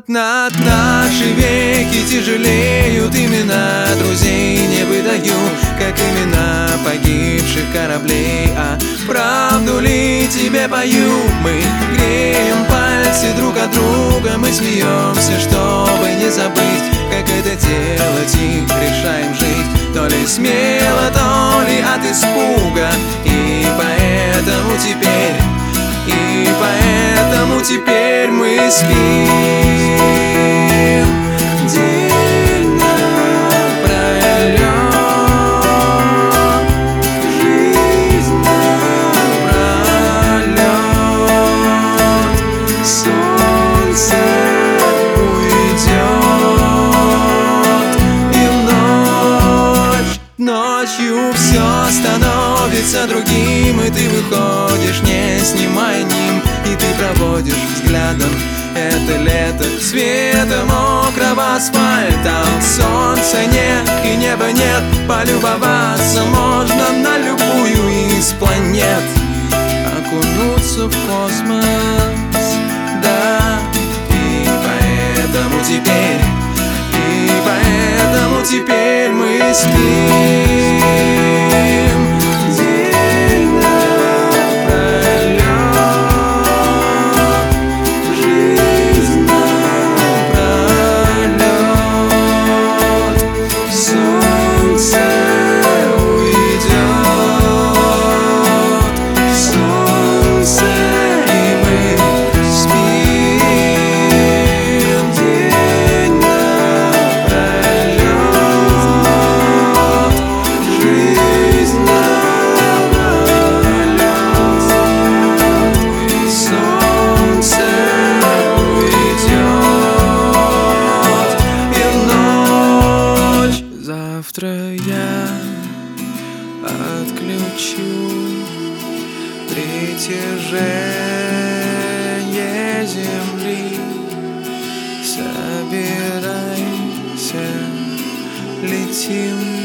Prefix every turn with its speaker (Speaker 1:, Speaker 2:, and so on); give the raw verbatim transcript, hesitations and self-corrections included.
Speaker 1: над наши веки тяжелеют имена друзей, не выдаю, как имена погибших кораблей. А правду ли тебе пою? Мы греем пальцы друг от друга, мы смеемся, чтобы не забыть, как это делать, и решаем жить то ли смело, то ли от испуга. И поэтому теперь, и поэтому теперь мы спим день напролет, жизнь напролет. Солнце уйдет, и ночь, ночью все становится другим, и ты выходишь, не снимая ним, и ты проводишь взглядом это лето цвета мокрого асфальта. Солнца нет и неба нет, полюбоваться можно на любую из планет, окунуться в космос, да. И поэтому теперь, и поэтому теперь мы спим день напролет, жизнь напролет. Солнце уйдет, солнце, и мы спим день напролет, жизнь напролет. Солнце уйдет, и ночь. Завтра я отключу притяжение земли. Собирайся, летим.